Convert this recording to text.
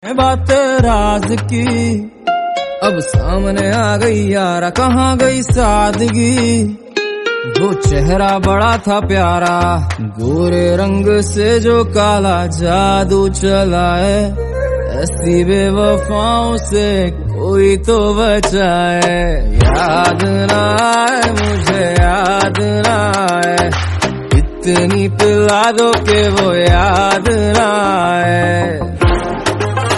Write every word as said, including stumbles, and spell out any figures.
बात राज की अब सामने आ गई यारा, कहाँ गई सादगी। वो चेहरा बड़ा था प्यारा, गोरे रंग से जो काला जादू चला है, ऐसी बेवफाओं से कोई तो बचाए। याद ना आए मुझे, याद ना आए, इतनी पिला दो के वो याद ना